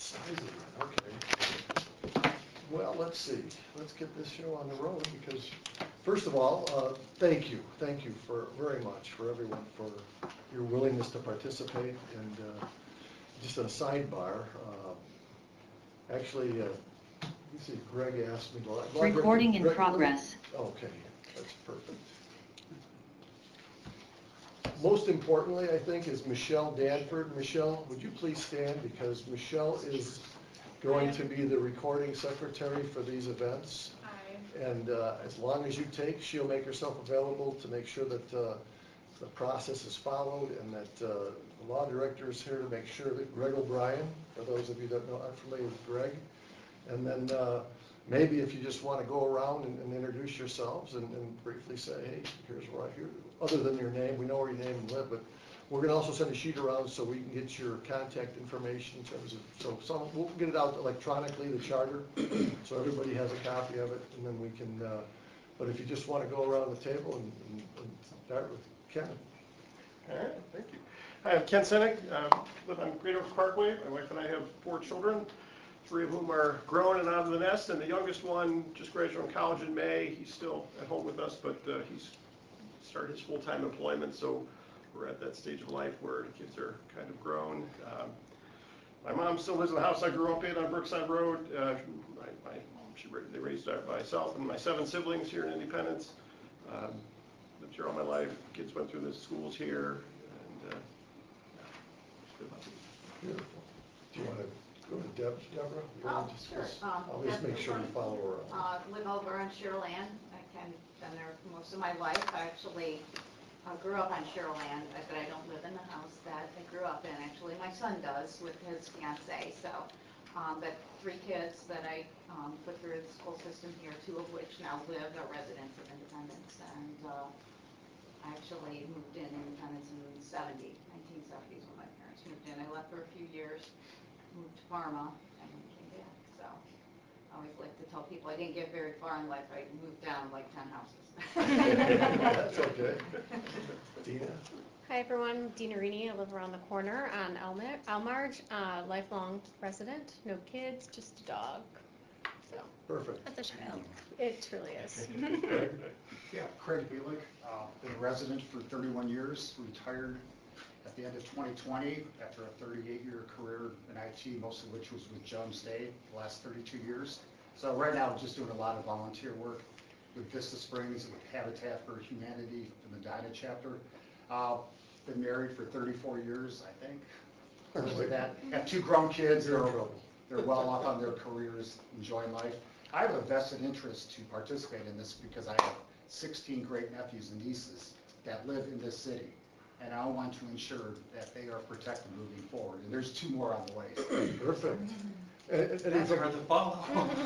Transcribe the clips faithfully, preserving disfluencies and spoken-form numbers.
Size of it, okay. Well, let's see, let's get this show on the road because, first of all, uh, thank you, thank you for, very much for everyone for your willingness to participate. And uh, just a sidebar, uh, actually, uh, you see Greg asked me to. Well, Recording Greg, in Greg, progress. Okay, that's perfect. Most importantly, I think, is Michelle Danford. Michelle, would you please stand, because Michelle is going to be the recording secretary for these events. Hi. And uh, as long as you take, she'll make herself available to make sure that uh, the process is followed, and that uh, the law director is here to make sure that Greg O'Brien, for those of you that know, aren't familiar with Greg, and then uh, maybe if you just want to go around and, and introduce yourselves and, and briefly say, hey, here's where I hear, other than your name, we know where your name and live, but we're going to also send a sheet around so we can get your contact information in terms of, so some, we'll get it out electronically, the charter, so everybody has a copy of it, and then we can, uh, but if you just want to go around the table and, and, and start with Ken. All right, thank you. Hi, I'm Ken Sinek, uh, live on Great Oaks Parkway. My wife and I have four children, three of whom are grown and out of the nest, and the youngest one just graduated from college in May. He's still at home with us, but uh, he's started his full-time employment, so we're at that stage of life where the kids are kind of grown. Um, my mom still lives in the house I grew up in on Brookside Road. Uh, my, my, she, they raised myself and my seven siblings here in Independence. Um, lived here all my life. Kids went through the schools here, and uh, yeah, it's good life. Beautiful. Do you want to go to Deb, Deborah? You Oh, wanna just- sure. Um, I'll just Deb make sure you Cooper. follow her around. Uh, live over on Cheryl Land. I kind of been there for most of my life. I actually uh, grew up on Cheryl Land, but I don't live in the house that I grew up in. Actually, my son does with his fiance. So, um, but three kids that I um, put through the school system here, two of which now live, are residents of Independence. And uh, I actually moved in Independence in the seventies, nineteen seventies when my parents moved in. I left for a few years, moved to Parma, and then came back. So I always like to tell people I didn't get very far in life. I moved down like ten houses. That's okay. Dina? Hi everyone, Dina Rini. I live around the corner on Elmar, Elmarge, uh, lifelong resident, no kids, just a dog. So Perfect. that's a child. It truly is. Yeah, Craig Bielik, uh, been a resident for thirty-one years, retired at the end of twenty twenty after a thirty-eight year career in I T, most of which was with Jones Day, the last thirty-two years. So right now, just doing a lot of volunteer work with Vista Springs, with Habitat for Humanity, the Medina chapter. Uh, been married for thirty-four years, I think. Something like that. Have two grown kids. They're, they're well off on their careers, enjoying life. I have a vested interest to participate in this because I have sixteen great nephews and nieces that live in this city. And I want to ensure that they are protected moving forward. And there's two more on the way. Perfect. And- and That's anything- hard to follow.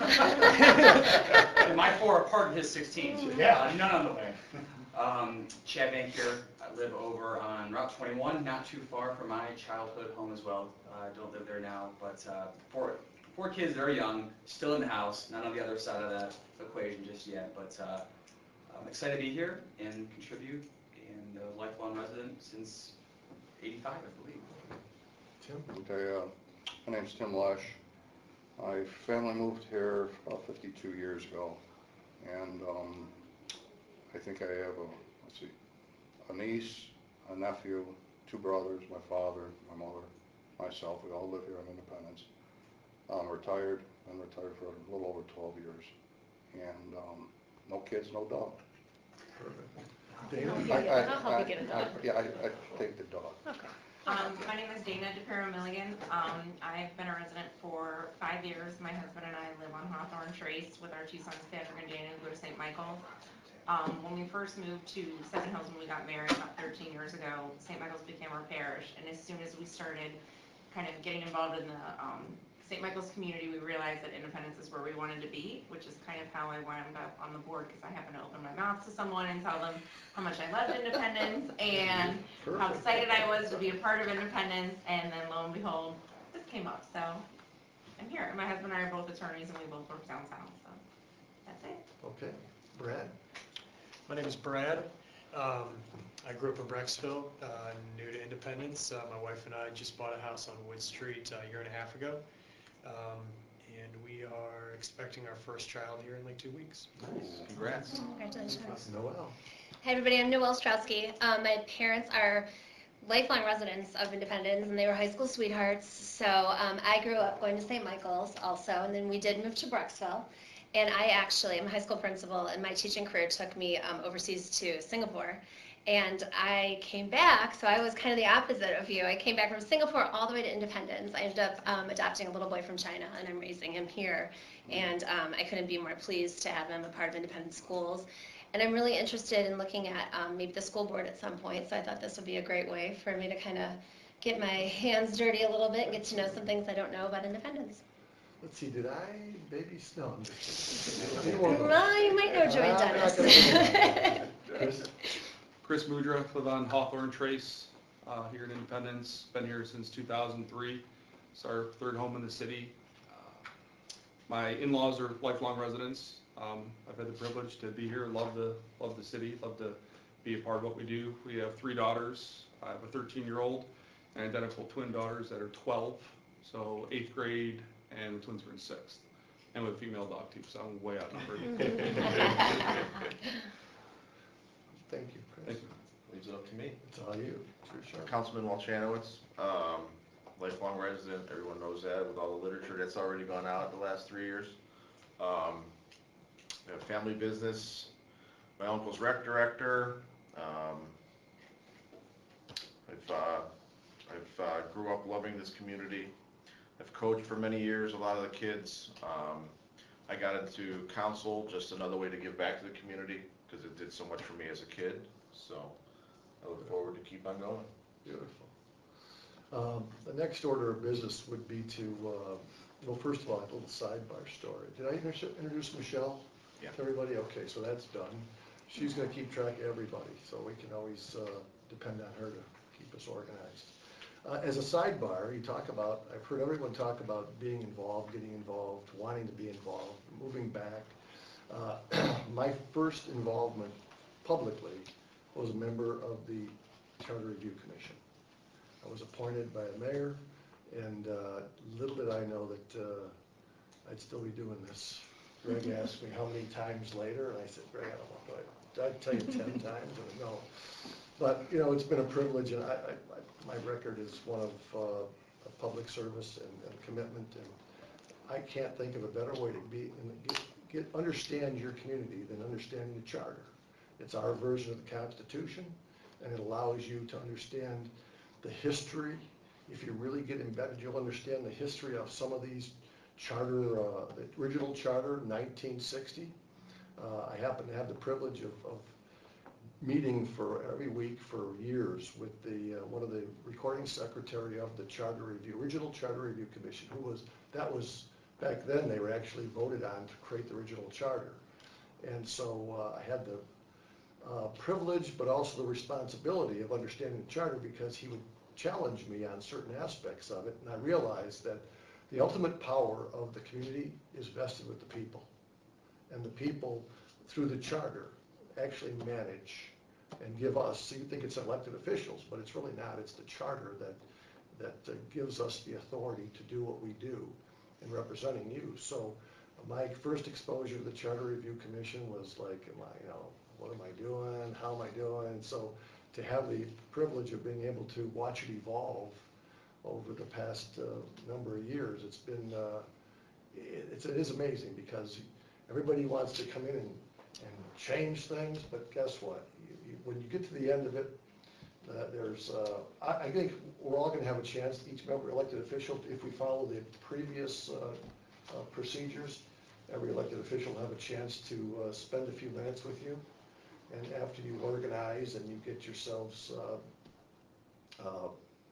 And my four are part of his sixteen, so yeah, none on the way. Um, Chad Bank here. I live over on Route twenty-one, not too far from my childhood home as well. I uh, don't live there now, but uh, four, four kids that are young, still in the house, not on the other side of that equation just yet, but uh, I'm excited to be here and contribute, and a lifelong resident since eighty-five, I believe. Tim? Okay, uh, my name's Tim Lush. My family moved here about fifty-two years ago, and um, I think I have a, let's see, a niece, a nephew, two brothers, my father, my mother, myself. We all live here in Independence. I'm retired. Been retired for a little over twelve years, and um, no kids, no dog. Perfect. Dana? I'll help you get- I'll help you get a I- dog. I- Yeah, I, I take the dog. Okay. Um, my name is Dana DePiro Milligan. Um, I've been a resident for five years. My husband and I live on Hawthorne Trace with our two sons, Patrick and Dana, who go to Saint Michael. Um, when we first moved to Seven Hills when we got married about thirteen years ago, Saint Michael's became our parish. And as soon as we started kind of getting involved in the um, Saint Michael's community, we realized that Independence is where we wanted to be, which is kind of how I wound up on the board, because I happened to open my mouth to someone and tell them how much I loved Independence and how Perfect. excited I was to be a part of Independence, and then lo and behold, this came up, so I'm here. And my husband and I are both attorneys, and we both work downtown, so that's it. Okay. Brad? My name is Brad. Um, I grew up in Brecksville, uh, new to Independence. Uh, my wife and I just bought a house on Wood Street uh, a year and a half ago. Um, And we are expecting our first child here in like two weeks. Congrats. Congratulations. Noel. Hi, everybody. I'm Noelle Strowski. Um, my parents are lifelong residents of Independence, and they were high school sweethearts. So um, I grew up going to Saint Michael's also, and then we did move to Brecksville. And I actually am a high school principal, and my teaching career took me um, overseas to Singapore. And I came back, so I was kind of the opposite of you. I came back from Singapore all the way to Independence. I ended up um, adopting a little boy from China, and I'm raising him here. And um, I couldn't be more pleased to have him a part of Independence schools. And I'm really interested in looking at um, maybe the school board at some point, so I thought this would be a great way for me to kind of get my hands dirty a little bit and get to know some things I don't know about Independence. Let's see, did I baby no, I'm just kidding. Either one of them. Well, you might know Joey I'm not Dennis. gonna do that. Chris? Chris Mudra, live on Hawthorne Trace, uh, here in Independence, been here since two thousand three. It's our third home in the city. Uh, My in-laws are lifelong residents. Um, I've had the privilege to be here, love the, love the city, love to be a part of what we do. We have three daughters. I have a thirteen-year-old and identical twin daughters that are twelve, so eighth grade, and the twins are in sixth. And with a female dog too, so I'm way outnumbered. Thank you, Chris. Thank you. Leaves it up to me. It's all you, for sure. Councilman Walchanowicz, um, lifelong resident, everyone knows that with all the literature that's already gone out the last three years. Um, I have family business, my uncle's rec director. Um, I've, uh, I've, uh, grew up loving this community. I've coached for many years, a lot of the kids. Um, I got into council, just another way to give back to the community, because it did so much for me as a kid. So I look forward to keep on going. Beautiful. Um, The next order of business would be to, uh, well, first of all, a little sidebar story. Did I introduce introduce Michelle? Yeah. To everybody? Okay, so that's done. She's gonna keep track of everybody, so we can always uh, depend on her to keep us organized. Uh, As a sidebar, you talk about, I've heard everyone talk about being involved, getting involved, wanting to be involved, moving back. Uh, My first involvement publicly was a member of the Charter Review Commission. I was appointed by the mayor, and uh, little did I know that uh, I'd still be doing this. Greg asked me how many times later, and I said, Greg, I don't know, but I'd tell you ten times, or no. But, you know, it's been a privilege, and I, I, my record is one of, uh, of public service and, and commitment, and I can't think of a better way to be, and get, get, understand your community than understanding the charter. It's our version of the Constitution, and it allows you to understand the history. If you really get embedded, you'll understand the history of some of these charter, uh, the original charter, nineteen sixty. Uh, I happen to have the privilege of, of meeting for every week for years with the, uh, one of the recording secretary of the Charter Review, original Charter Review Commission, who was, that was, back then, they were actually voted on to create the original charter. And so uh, I had the uh, privilege, but also the responsibility of understanding the charter, because he would challenge me on certain aspects of it, and I realized that the ultimate power of the community is vested with the people. And the people, through the charter, actually manage and give us, so you think it's elected officials, but it's really not. It's the charter that, that uh, gives us the authority to do what we do in representing you. So my first exposure to the Charter Review Commission was like, am I, you know, what am I doing? How am I doing? So to have the privilege of being able to watch it evolve over the past uh, number of years, it's been, uh, it, it's, it is amazing, because everybody wants to come in and, and change things, but guess what? You, you, when you get to the end of it, uh, there's, uh, I, I think we're all going to have a chance, each member elected official, if we follow the previous uh, uh, procedures, every elected official will have a chance to uh, spend a few minutes with you. And after you organize and you get yourselves uh, uh,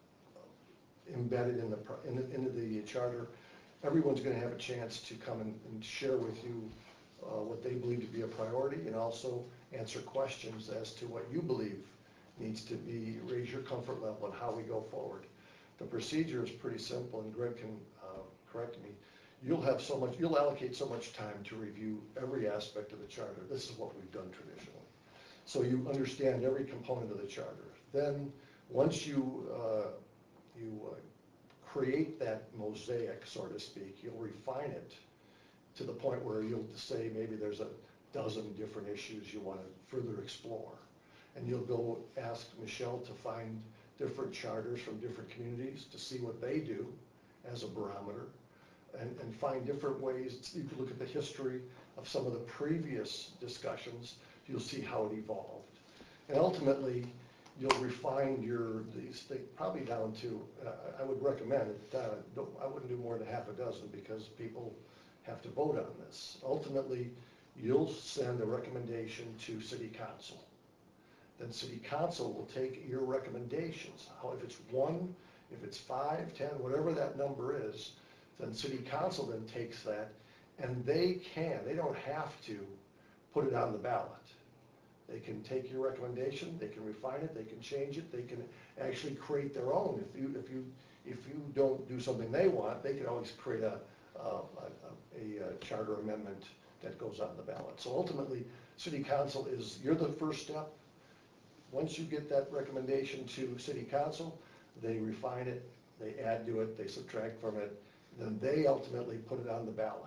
embedded in the, in the, into the charter, everyone's going to have a chance to come and, and share with you uh, what they believe to be a priority, and also answer questions as to what you believe needs to be, raise your comfort level and how we go forward. The procedure is pretty simple, and Greg can uh, correct me. You'll have so much, you'll allocate so much time to review every aspect of the charter. This is what we've done traditionally. So you understand every component of the charter. Then, once you, uh, you uh, create that mosaic, so to speak. You'll refine it to the point where you'll say maybe there's a dozen different issues you want to further explore. And you'll go ask Michelle to find different charters from different communities to see what they do as a barometer, and, and find different ways. You can look at the history of some of the previous discussions. You'll see how it evolved. And ultimately, you'll refine your, these things, probably down to, uh, I would recommend it, uh, don't- I wouldn't do more than half a dozen because people have to vote on this. Ultimately, you'll send a recommendation to city council. Then city council will take your recommendations. How, if it's one, if it's five, ten, whatever that number is, then city council then takes that, and they can, they don't have to put it on the ballot. They can take your recommendation, they can refine it, they can change it, they can actually create their own. If you, if you, if you don't do something they want, they can always create a, a, a, a charter amendment that goes on the ballot. So ultimately, city council is, you're the first step. Once you get that recommendation to city council, they refine it, they add to it, they subtract from it, then they ultimately put it on the ballot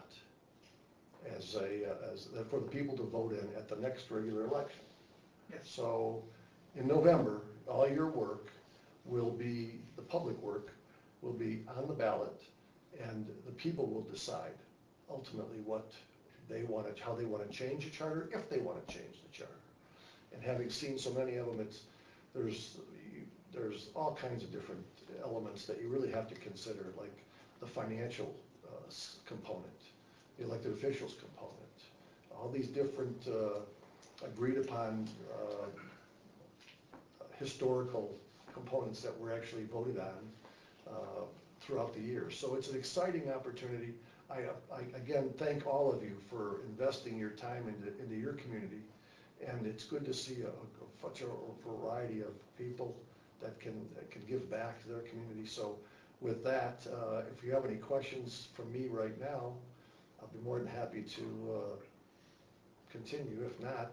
as a, uh, as, for the people to vote in at the next regular election. Yes. So in November, all your work will be, the public work will be on the ballot, and the people will decide ultimately what they want to, how they want to change the charter, if they want to change the charter. And having seen so many of them, it's, there's, you, there's all kinds of different elements that you really have to consider, like the financial uh, s- component, the elected officials component, all these different uh, agreed upon uh, historical components that were actually voted on uh, throughout the years. So it's an exciting opportunity. I, I again thank all of you for investing your time into, into your community, and it's good to see a, a, such a variety of people that can that can give back to their community. So with that, uh, if you have any questions from me right now, I'll be more than happy to uh, continue. If not,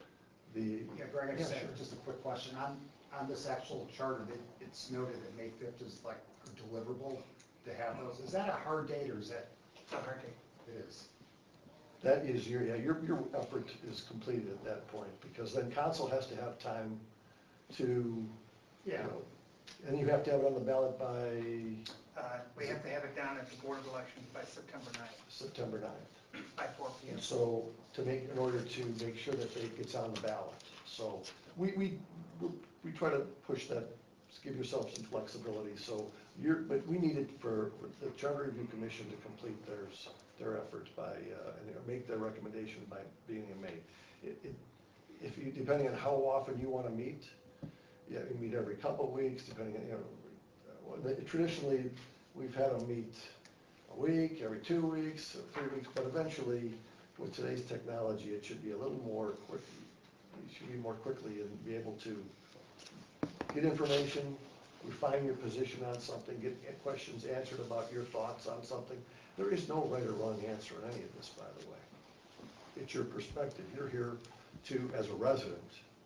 the Yeah, Greg, I just Yeah, have sure. just a quick question. On, on this actual charter, it, it's noted that May fifth is like a deliverable to have those. Is that a hard date, or is that? It's a hard date. It is. That is your, yeah, your, your effort is completed at that point, because then council has to have time to, you Yeah. know, and you have to have it on the ballot by Uh, We have to have it down at the Board of Elections by September ninth, September ninth. by four P M. And so, to make, in order to make sure that it gets on the ballot. So, we, we, we try to push that, give yourself some flexibility, so you're, but we need it for the Charter Review Commission to complete theirs, their efforts by, uh, and make their recommendation by being in May. It, it, if you, depending on how often you wanna meet, yeah, you meet every couple of weeks, depending on, you know, well, the- traditionally, we've had them meet a week, every two weeks, three weeks, but eventually, with today's technology, it should be a little more quick, you should be more quickly and be able to get information, refine your position on something, get, get questions answered about your thoughts on something. There is no right or wrong answer in any of this, by the way. It's your perspective. You're here to, as a resident,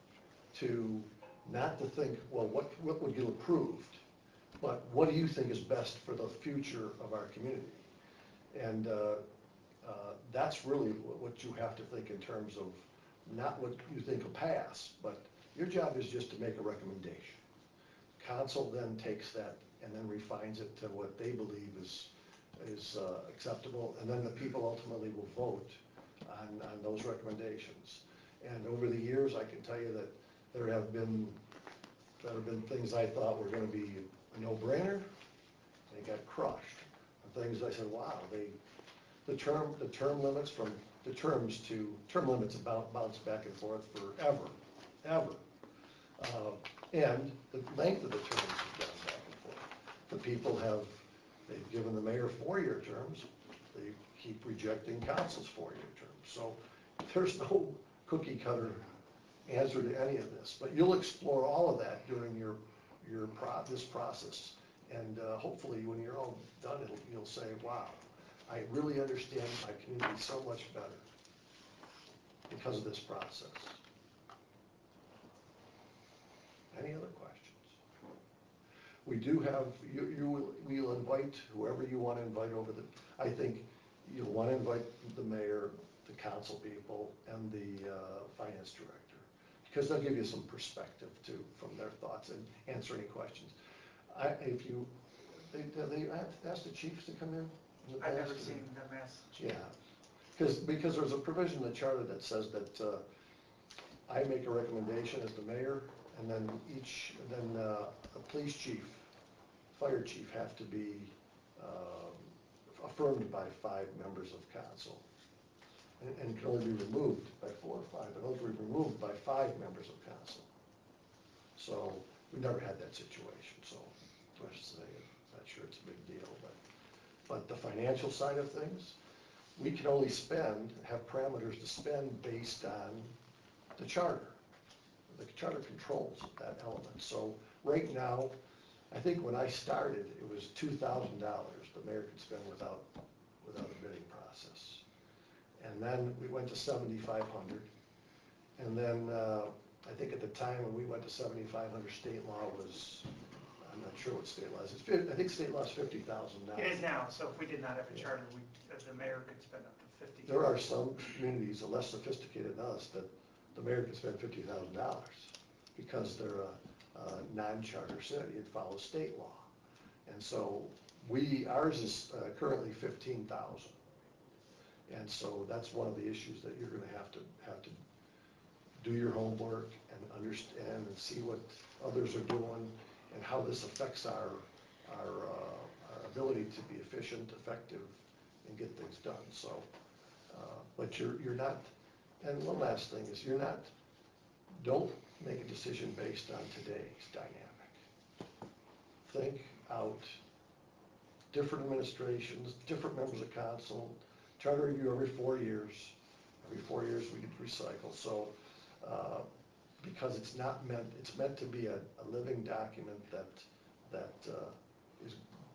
to, not to think, well, what, what would get approved, but what do you think is best for the future of our community? And uh, uh, that's really what what you have to think in terms of not what you think will pass, but your job is just to make a recommendation. Council then takes that and then refines it to what they believe is, is uh, acceptable, and then the people ultimately will vote on, on those recommendations. And over the years, I can tell you that there have been, there have been things I thought were gonna be a no-brainer, they got crushed. And things I said, wow, they, the term, the term limits from, the terms to, term limits about bounce back and forth forever, ever. Uh, And the length of the terms have gone back and forth. The people have, they've given the mayor four-year terms, they keep rejecting council's four-year terms. So there's no cookie cutter answer to any of this, but you'll explore all of that during your, your pro, this process. And uh, hopefully when you're all done, it'll, you'll say, wow, I really understand my community so much better because of this process. Any other questions? We do have, you, you, will we'll invite whoever you want to invite over the, I think you'll want to invite the mayor, the council people, and the uh, finance director, because they'll give you some perspective too, from their thoughts, and answer any questions. I, if you, they, they ask the chiefs to come in? in the I've never past? seen them ask. Yeah, because, because there's a provision in the charter that says that uh, I make a recommendation as the mayor, and then each, then uh, a police chief, fire chief have to be um, affirmed by five members of council. And, and can only be removed by four or five, but only be removed by five members of council. So, we never had that situation, so, I should say, I'm not sure it's a big deal, but, but the financial side of things, we can only spend, have parameters to spend based on the charter. The charter controls that element. So right now, I think when I started, it was two thousand dollars the mayor could spend without, without a bidding process. And then we went to seventy-five hundred. And then, uh, I think at the time when we went to seventy-five hundred, state law was, I'm not sure what state law is. It's, fif- I think state law is fifty thousand now. It is now, so if we did not have a charter, we, uh, the mayor could spend up to fifty. There are some communities that are less sophisticated than us that the mayor can spend fifty thousand dollars because they're a, a non-charter city, it follows state law. And so we, ours is uh, currently fifteen thousand. And so that's one of the issues that you're gonna have to, have to do your homework and understand and see what others are doing and how this affects our, our, uh, our ability to be efficient, effective, and get things done, so. uh, But you're, you're not, and one last thing is you're not, don't make a decision based on today's dynamic. Think out different administrations, different members of council, charter review every four years. Every four years we get recycled, so, uh, because it's not meant, it's meant to be a, a living document that, that uh, is,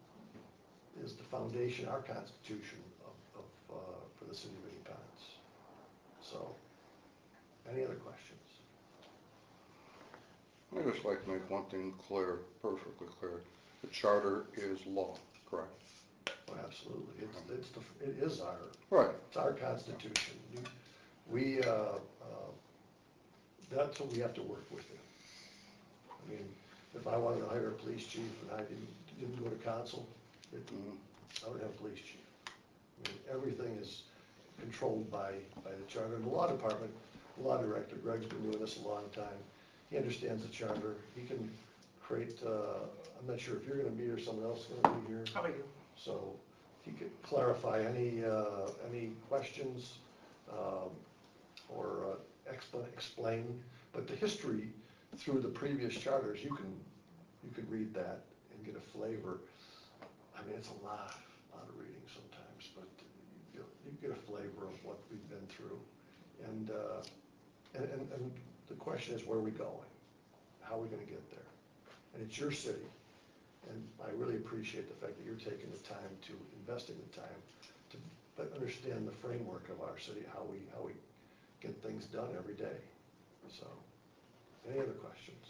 is the foundation, our constitution of, of, uh, for the city of Indian Pines. So, any other questions? I'd just like to make one thing clear, perfectly clear. The charter is law, correct? Oh, absolutely, it's, it's, the it is our, Right. it's our constitution. You- We, uh, uh, that's what we have to work within. I mean, if I wanted to hire a police chief and I didn't, didn't go to council, it, I would have a police chief. I mean, everything is controlled by, by the charter. And the law department, the law director, Greg's been doing this a long time. He understands the charter. He can create, uh, I'm not sure if you're gonna be here, someone else is gonna be here. How about you? So he could clarify any, uh, any questions, um, or uh, explain, explain. But the history through the previous charters, you can, you can read that and get a flavor. I mean, it's a lot, lot of reading sometimes, but you, you get a flavor of what we've been through. And, uh, and, and, and the question is, where are we going? How are we gonna get there? And it's your city. And I really appreciate the fact that you're taking the time to, investing the time to but understand the framework of our city, how we, how we get things done every day. So, any other questions?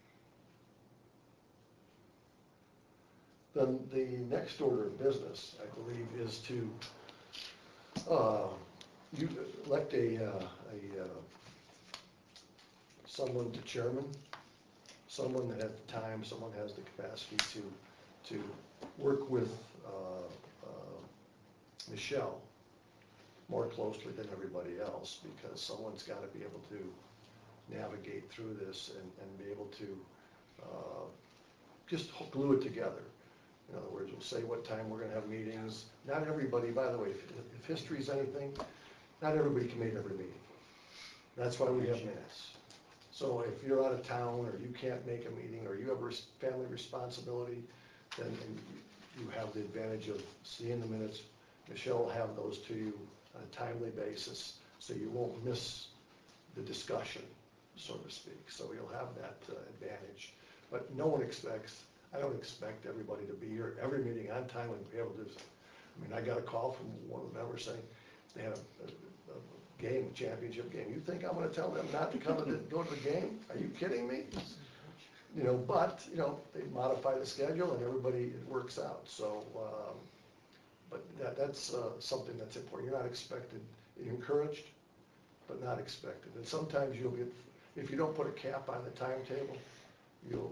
Then the next order of business, I believe, is to, uh, you elect a, uh, a, uh, someone to chairman, someone that has the time, someone has the capacity to, to work with, uh, uh, Michelle more closely than everybody else, because someone's gotta be able to navigate through this and, and be able to, uh, just glue it together. In other words, we'll say what time we're gonna have meetings. Not everybody, by the way, if, if history's anything, not everybody can make every meeting. That's why we have minutes. So if you're out of town, or you can't make a meeting, or you have a res- family responsibility, then and you have the advantage of seeing the minutes. Michelle will have those to you on a timely basis, so you won't miss the discussion, so to speak. So you'll have that uh, advantage. But no one expects, I don't expect everybody to be here every meeting on time and be able to do something. I mean, I got a call from one of the members saying they had a, a, a game, a championship game. You think I'm gonna tell them not to come to the, go to the game? Are you kidding me? you know, but, you know, they modify the schedule and everybody, it works out, so, um, but that, that's, uh, something that's important, you're not expected, you're encouraged, but not expected, and sometimes you'll get, if you don't put a cap on the timetable, you'll,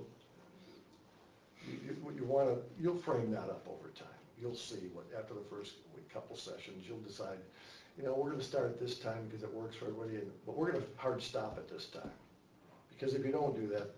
you, you, you wanna, you'll frame that up over time, you'll see what, after the first week, couple sessions, you'll decide, you know, we're gonna start at this time because it works for everybody, and- but we're gonna hard stop at this time. Because if you don't do that,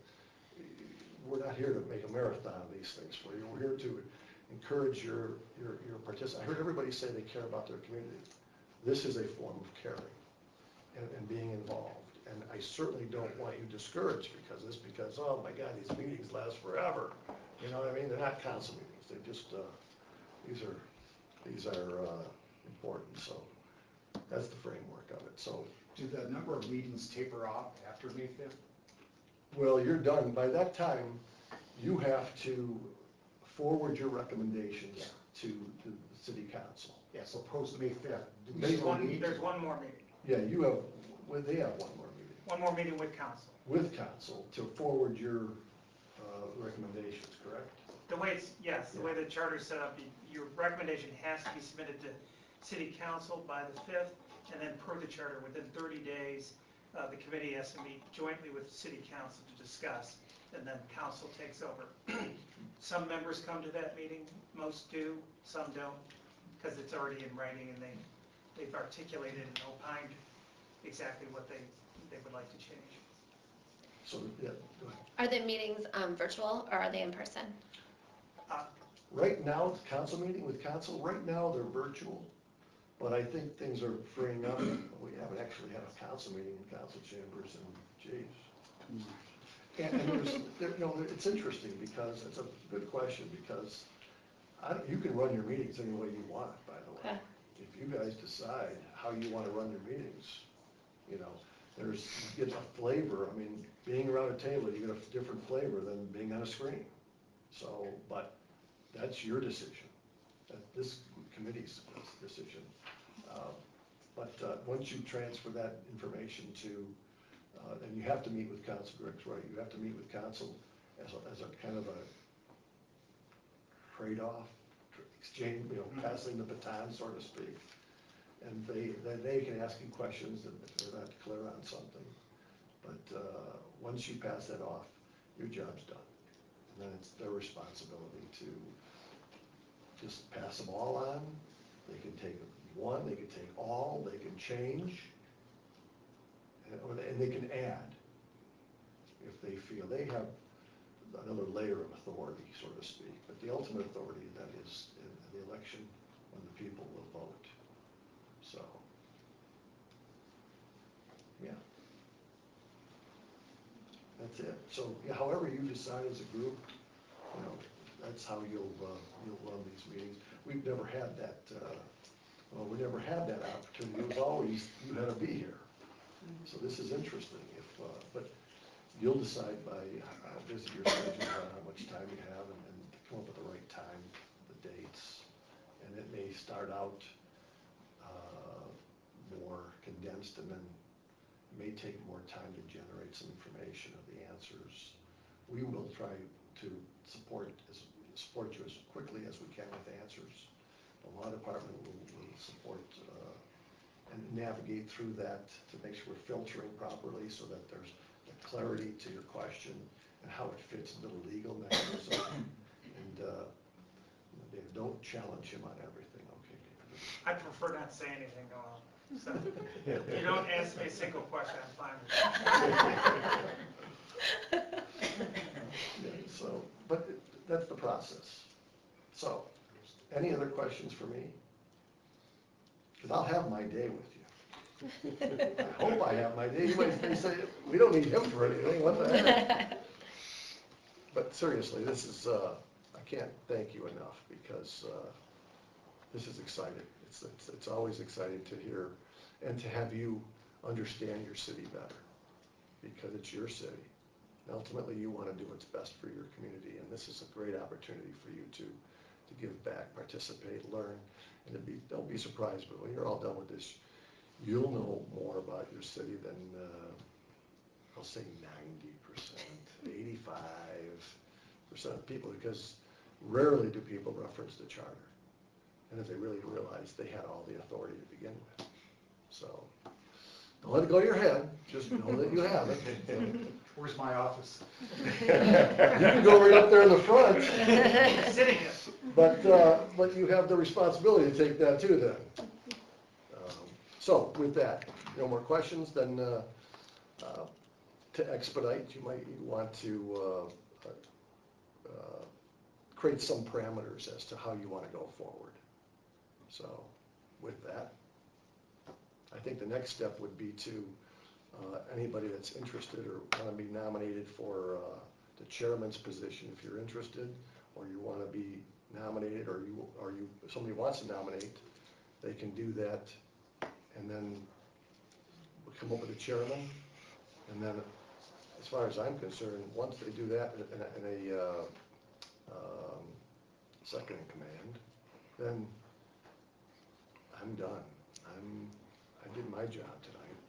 we're not here to make a marathon of these things for you. We're here to encourage your, your, your participation. I heard everybody say they care about their community. This is a form of caring and, and being involved. And I certainly don't want you discouraged because of this, because, oh my God, these meetings last forever. You know what I mean? They're not council meetings. They're just, uh, these are, these are, uh, important. So that's the framework of it. So, Do the number of meetings taper off after May fifth? well, you're done. By that time, you have to forward your recommendations to the city council. Yeah, so post May fifth. do we May still One, meet? there's one more meeting, Yeah, you have, well, they have one more meeting one more meeting with council. with council to forward your uh, recommendations, correct? The way it's, yes, the way the charter's set up, you- your recommendation has to be submitted to city council by the fifth, and then per the charter, within thirty days, uh, the committee has to meet jointly with city council to discuss, and then council takes over. Some members come to that meeting, most do, some don't, because it's already in writing and they, they've articulated and opined exactly what they, they would like to change. So, yeah, go ahead. Are the meetings um, virtual or are they in person? Uh, Right now, the council meeting with council, right now, they're virtual, but I think things are freeing up. We haven't actually had a council meeting in council chambers in, geez. And, and there's, there, you know, it's interesting because, it's a good question, because I, don't- you can run your meetings any way you want, by the way. Okay. If you guys decide how you want to run your meetings, you know, there's, you get a flavor, I mean, being around a table, you get a different flavor than being on a screen. So, but that's your decision, that this committee's decision. Uh, But uh, once you transfer that information to, uh, and you have to meet with council, Greg's right, you have to meet with council as a, as a kind of a trade-off, exchange, you know, passing the baton, so to speak. And they, they, they can ask you questions if they're not clear on something. But uh, once you pass that off, your job's done. And then it's their responsibility to just pass them all on. They can take one, they can take all, they can change, and, or they- and they can add if they feel they have another layer of authority, so to speak. But the ultimate authority, that is in the election when the people will vote. So, yeah. That's it. So, yeah, however you decide as a group, you know, that's how you'll, uh, you'll run these meetings. We've never had that, uh, well, we never had that opportunity. It was always, you had to be here. So this is interesting if, uh, but you'll decide by how busy your schedule is, how much time you have, and, and come up with the right time, the dates. And it may start out, uh, more condensed, and then it may take more time to generate some information of the answers. We will try to support, as, support you as quickly as we can with answers. The law department will, will support, uh, and navigate through that to make sure we're filtering properly so that there's the clarity to your question and how it fits into the legal mechanism. And, uh, David, don't challenge him on everything, okay, David? I prefer not to say anything, Noel. So, if you don't ask me a single question, I'm fine with it. Yeah, so, but it- that's the process. So, any other questions for me? Because I'll have my day with you. I hope I have my day. Anyway, they say, we don't need him for anything, what the heck? But seriously, this is, uh, I can't thank you enough because uh, this is exciting. It's, it's, it's always exciting to hear and to have you understand your city better because it's your city. And ultimately, you want to do what's best for your community, and this is a great opportunity for you to, to give back, participate, learn, and to be, don't be surprised, but when you're all done with this, you'll know more about your city than uh, I'll say ninety percent, eighty-five percent of people, because rarely do people reference the charter. And if they really realize they had all the authority to begin with. So, don't let it go to your head, just know that you have it. Where's my office? You can go right up there in the front. Sitting here. But, uh, but you have the responsibility to take that too then. Um, So with that, no more questions, then uh, uh, to expedite, you might want to uh, uh, create some parameters as to how you want to go forward. So with that, I think the next step would be to, uh, anybody that's interested or want to be nominated for uh, the chairman's position, if you're interested, or you want to be nominated, or you, or you, somebody wants to nominate, they can do that, and then we'll come up with a chairman, and then, as far as I'm concerned, once they do that in a, in a uh, um, second in command, then I'm done. I'm, I did my job tonight.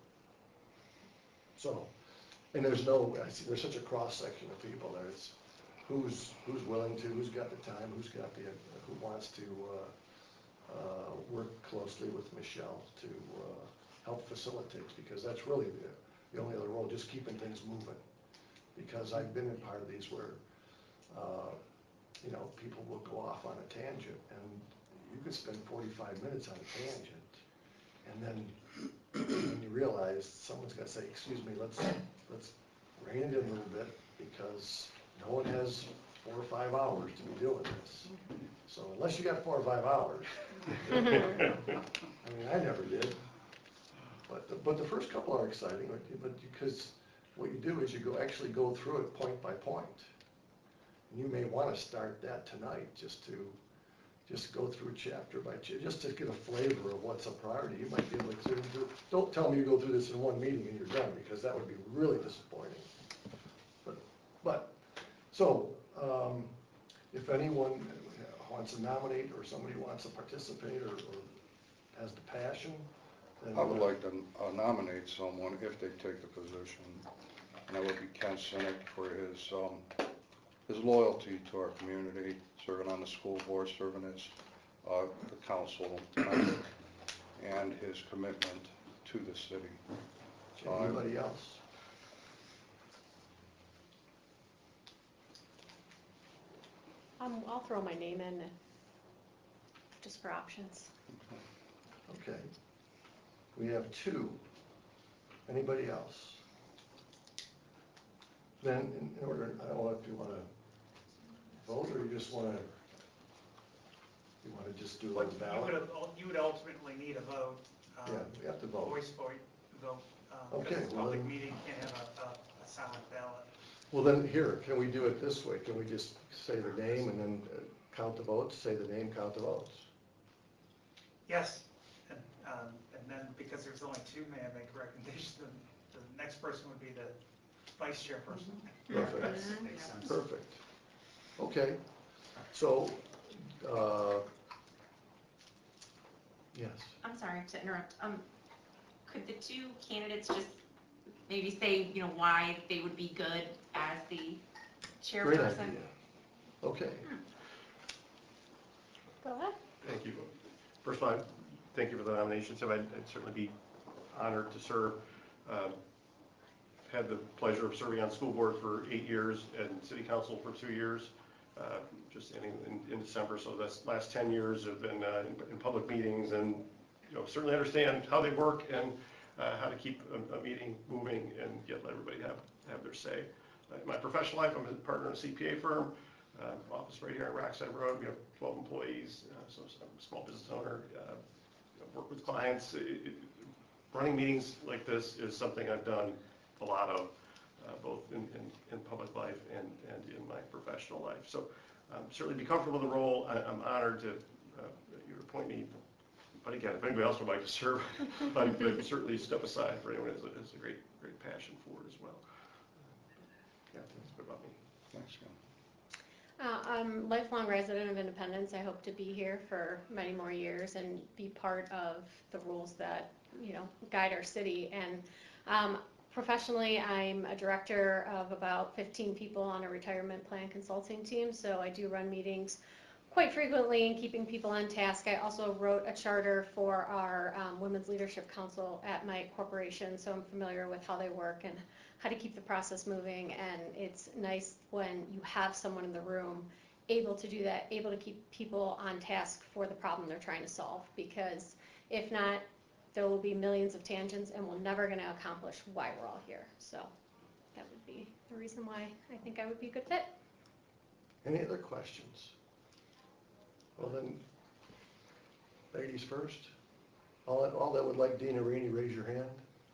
So, and there's no, I see, there's such a cross-section of people, there's who's, who's willing to, who's got the time, who's got the, who wants to uh, uh, work closely with Michelle to uh, help facilitate, because that's really the, the only other role, just keeping things moving. Because I've been in part of these where, uh, you know, people will go off on a tangent, and you could spend forty-five minutes on a tangent, and then when you realize someone's got to say, excuse me, let's, let's rein it in a little bit, because no one has four or five hours to be doing this. So unless you got four or five hours, I mean, I never did. But, the- but the first couple are exciting, but, but because what you do is you go, actually go through it point by point. And you may want to start that tonight, just to, just go through chapter by chapter, just to get a flavor of what's a priority. You might be able to, do- don't tell me you go through this in one meeting and you're done, because that would be really disappointing. But, but, so, um, if anyone wants to nominate, or somebody wants to participate, or, or has the passion, then. I would like to uh, nominate someone if they take the position, and that would be Ken Sinek for his, um, his loyalty to our community, serving on the school board, serving as, uh, the council member, and his commitment to the city. So I- Anybody else? Um, I'll throw my name in, just for options. Okay. We have two. Anybody else? Then, in in order, I don't know if you want to vote, or you just want to, you want to just do But a you ballot? would, you would ultimately need a vote. um, Yeah, we have to vote. Voice vote, vote. um, Okay, Because a well public then- meeting can't have a, a a silent ballot. Well, then, here, can we do it this way? Can we just say the name and then uh, count the votes, say the name, count the votes? Yes, and, um, and then because there's only two, may I make a recommendation, the, the next person would be the vice chairperson. Perfect. Makes sense. Perfect. Okay, so, uh, yes. I'm sorry to interrupt. Um, could the two candidates just maybe say, you know, why they would be good as the Great chairperson? idea. Okay. Go ahead. Thank you. First of all, thank you for the nomination, so I'd I'd certainly be honored to serve. Um, Had the pleasure of serving on school board for eight years and city council for two years, uh, just ending in, in December. So that's last ten years have been uh, in, in public meetings, and, you know, certainly understand how they work and uh, how to keep a, a meeting moving and yet let everybody have, have their say. Uh, in my professional life, I'm a partner in a C P A firm, uh, office right here on Rockside Road. We have twelve employees, uh, so I'm a small business owner, uh, you know, work with clients. It- it- running meetings like this is something I've done a lot of, uh, both in, in, in public life and, and in my professional life. So um, certainly be comfortable with the role. I, I'm honored to, uh, that you appoint me. But again, if anybody else would like to serve, I would certainly step aside for anyone who has a, has a great, great passion for it as well. Yeah, that's good about me. Thanks, Ken. Uh, I'm lifelong resident of Independence. I hope to be here for many more years and be part of the rules that, you know, guide our city. And um, professionally, I'm a director of about fifteen people on a retirement plan consulting team, so I do run meetings quite frequently and keeping people on task. I also wrote a charter for our um, Women's Leadership Council at my corporation, so I'm familiar with how they work and how to keep the process moving. And it's nice when you have someone in the room able to do that, able to keep people on task for the problem they're trying to solve, because if not, there will be millions of tangents and we're never going to accomplish why we're all here. So that would be the reason why I think I would be a good fit. Any other questions? Well then, ladies first. All, that- all that would like Dina Rainey, raise your hand.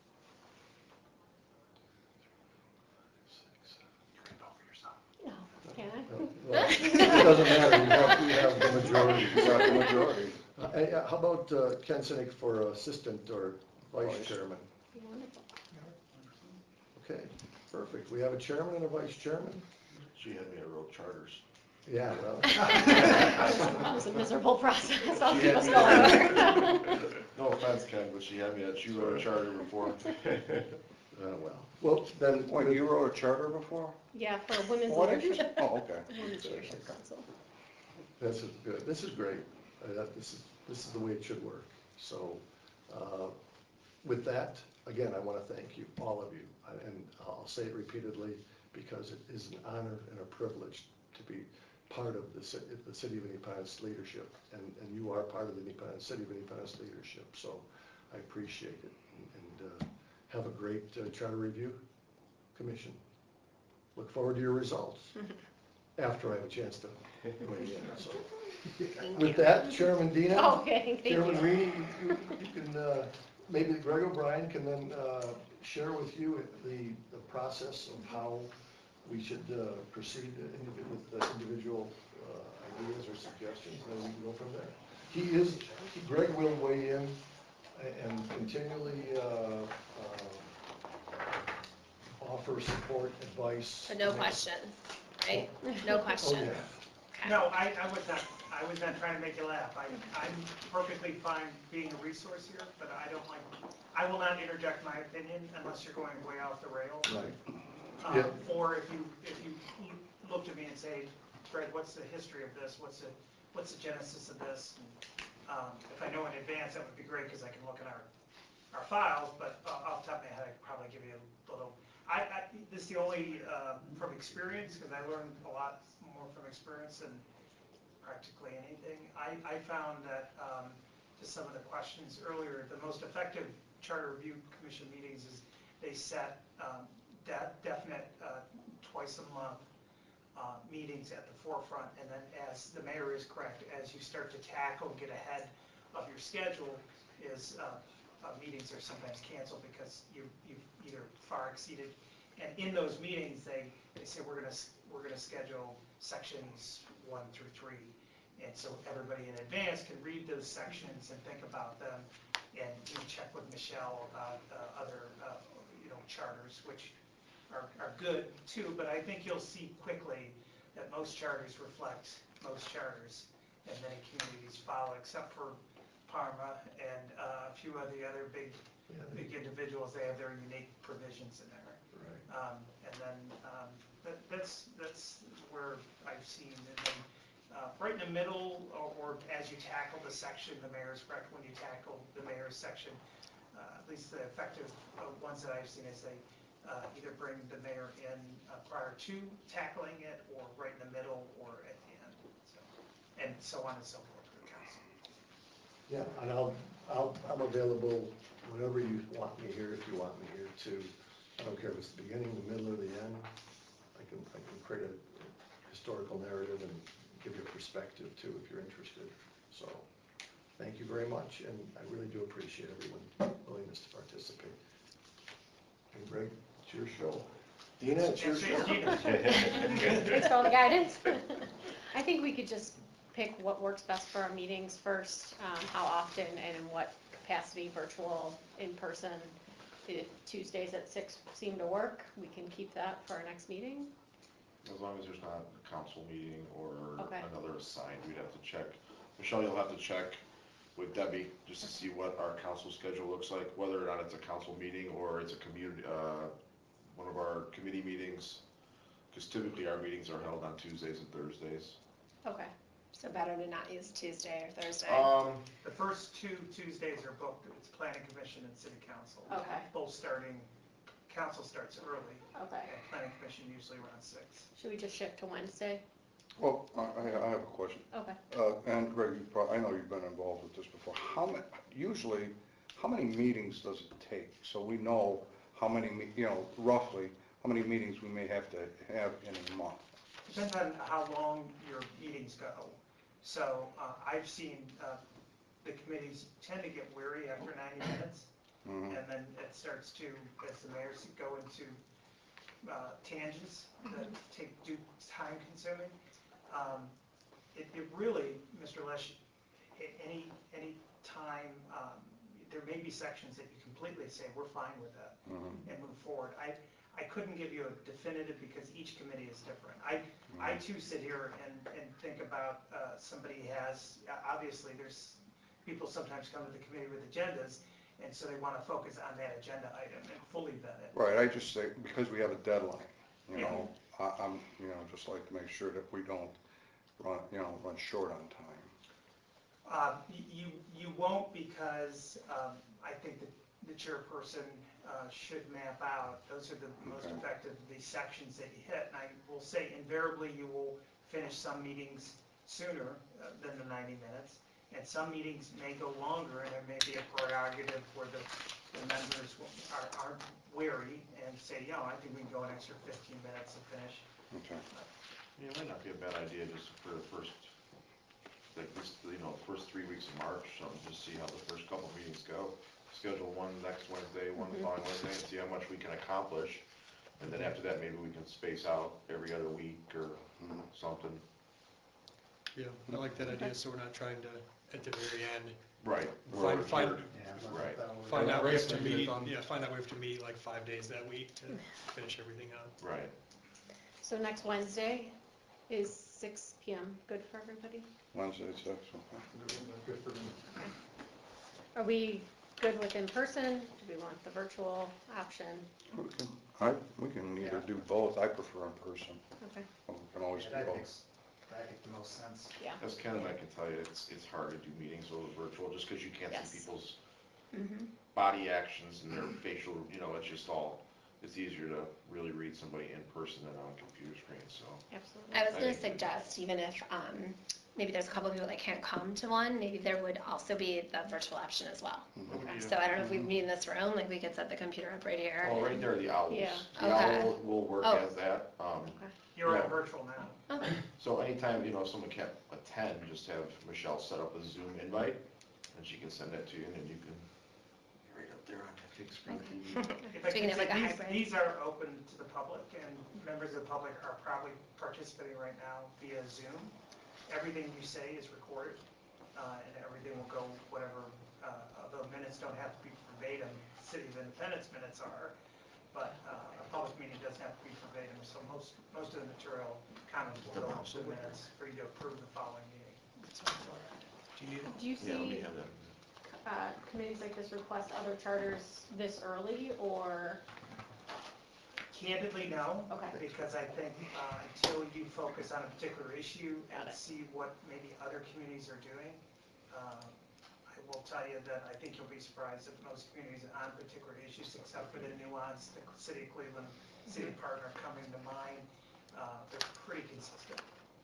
No, can Well, I? well, It doesn't matter, we have, we have the majority. You got the majority. Uh, hey, uh, How about uh, Ken Sinek for assistant or vice Vice. chairman? Wonderful. Okay, perfect. We have a chairman and a vice chairman? She had me at Road Charters. Yeah, well. It was a miserable process. I'll She keep had us me going. at- No offense, Ken, but she had me at, she wrote a charter before. Uh, well, well, then. Wait, you wrote a charter before? Yeah, for Women's What did you- Leadership. Oh, okay. Women's Leadership Council. This is good, this is great. Uh, that- This is, this is the way it should work. So, uh, with that, again, I want to thank you, all of you. And I'll say it repeatedly because it is an honor and a privilege to be part of the city, the City of Independence leadership. And, and you are part of the Independence, City of Independence leadership. So I appreciate it. And, and uh, have a great uh, Charter Review Commission. Look forward to your results after I have a chance to weigh in. So, with that, Chairman Dina. Okay, thank Chairman you. Reedy, you, you can, uh, maybe Greg O'Brien can then, uh, share with you the, the process of how we should, uh, proceed indivi- with the individual, uh, ideas or suggestions, and then we can go from there. He is, he- Greg will weigh in a- and continually, uh, uh, offer support, advice. So no questions, right? No Oh, questions. yeah. Okay. No, I, I was not, I was not trying to make you laugh. I, I'm perfectly fine being a resource here, but I don't like, I will not interject my opinion unless you're going way off the rails. Right. Um, Yeah. Or if you, if you look to me and say, Greg, what's the history of this? What's the, what's the genesis of this? And, um, If I know in advance, that would be great, because I can look in our, our files, but uh, off the top of my head, I could probably give you a little. I, I, this is the only, uh, from experience, because I learned a lot more from experience than practically anything. I, I found that, um, to some of the questions earlier, the most effective Charter Review Commission meetings is they set um, de- definite uh, twice a month uh, meetings at the forefront, and then as the mayor is correct, as you start to tackle and get ahead of your schedule, is uh, uh, meetings are sometimes canceled because you, you've either far exceeded. And in those meetings, they, they say, we're gonna, we're gonna schedule sections one through three. And so everybody in advance can read those sections and think about them, and you check with Michelle about uh, other, uh, you know, charters, which are, are good too, but I think you'll see quickly that most charters reflect most charters, and many communities follow, except for Parma and uh, a few of the other big, Yeah, they- big individuals. They have their unique provisions in there. Right. Um, And then, um, that, that's, that's where I've seen, and then, uh, right in the middle, or, or as you tackle the section, the mayor's correct, when you tackle the mayor's section, uh, at least the effective uh, ones that I've seen is they, uh, either bring the mayor in uh, prior to tackling it, or right in the middle, or at the end, so, and so on and so forth for the council. Yeah, and I'll, I'll, I'm available whenever you want me here, if you want me here too. I don't care if it's the beginning, the middle, or the end. I can, I can create a historical narrative and give you a perspective too, if you're interested. So, thank you very much, and I really do appreciate everyone's willingness to participate. And Greg, it's your show. Dina, it's your Yes, show. Dina. Thanks for all the guidance. I think we could just pick what works best for our meetings first, um, how often and in what capacity, virtual, in person. If Tuesdays at six seem to work, we can keep that for our next meeting. As long as there's not a council meeting or Okay. another assigned, we'd have to check. Michelle, you'll have to check with Debbie, just to see what our council schedule looks like, whether or not it's a council meeting or it's a community, uh, one of our committee meetings. Because typically our meetings are held on Tuesdays and Thursdays. Okay, so better to not use Tuesday or Thursday. Um, The first two Tuesdays are booked, it's planning commission and city council. Okay. Both starting, council starts early, Okay. and planning commission usually around six. Should we just shift to Wednesday? Well, I, I I have a question. Okay. Uh, and Greg, you prob- I know you've been involved with this before. How ma, usually, how many meetings does it take? So we know how many, me- you know, roughly, how many meetings we may have to have in a month? Depends on how long your meetings go. So uh, I've seen uh, the committees tend to get weary after ninety minutes, Mhm. and then it starts to, as the mayors go into uh, tangents that take, do time consuming. Um, It, it really, Mister Lesh, a- any, any time, um, there may be sections that you completely say, we're fine with that, Mhm. and move forward. I, I couldn't give you a definitive because each committee is different. I, I too sit here and, and think about, uh, somebody has, obviously, there's, people sometimes come to the committee with agendas, and so they want to focus on that agenda item and fully vet it. Right, I just say, because we have a deadline, you Yeah. know, I, I'm, you know, just like to make sure that we don't run, you know, run short on time. Uh, y- You, you won't because um, I think that the chairperson uh, should map out, those are the most Okay. effective, the sections that you hit. And I will say invariably you will finish some meetings sooner uh, than the ninety minutes. And some meetings may go longer and there may be a prerogative where the, the members will- are, are wary and say, yeah, I think we can go an extra fifteen minutes to finish. Okay. Yeah, it might not be a bad idea just for the first, like this, you know, first three weeks of March, something, just see how the first couple meetings go. Schedule one next Wednesday, one the following Wednesday, and see how much we can accomplish. And then after that, maybe we can space out every other week or something. Yeah, I like that idea, so we're not trying to, at the very end, Right. find, find, Right. find out we have to Right. meet, yeah, find out we have to meet like five days that week to finish everything up. Right. So next Wednesday is six P M. Good for everybody? Wednesday, at six, okay. Good for me. Are we good with in-person? Do we want the virtual option? We can, I, we can either do both, I prefer in person. Okay. We can always do That both. makes, that makes the most sense. Yeah. As Ken and I can tell you, it's, it's hard to do meetings over virtual, just because you can't Yes. see people's Mm-hmm. body actions and their facial, you know, it's just all, it's easier to really read somebody in person than on a computer screen, so. Absolutely. I was gonna I think- suggest, even if, um, maybe there's a couple of people that can't come to one, maybe there would also be the virtual option as well. Yeah. So I don't know if we meet in this room, like we could set the computer up right here. Oh, right there, the owls. Yeah. The Okay. owl will work Oh. as that. Um, Okay. You're Yeah. on virtual now. Okay. So anytime, you know, someone can't attend, just have Michelle set up a Zoom invite, and she can send that to you, and then you can, right up there on that big screen. If I Speaking can of like say, a these, hybrid. these are open to the public, and members of the public are probably participating right now via Zoom. Everything you say is recorded, uh, and everything will go whatever, uh, although minutes don't have to be verbatim, City of Independence minutes are, but uh, a public meeting doesn't have to be verbatim, so most, most of the material comments will go into the minutes for you to approve the following meeting. Do you, Do you Yeah, let me see have that. uh, committees like this request other charters this early, or? Candidly, no. Okay. Because I think uh, until you focus on a particular issue Got and it. see what maybe other communities are doing, um, I will tell you that I think you'll be surprised that most communities on particular issues, except for the nuance, the City of Cleveland, City Partner coming to mind, uh, they're pretty consistent.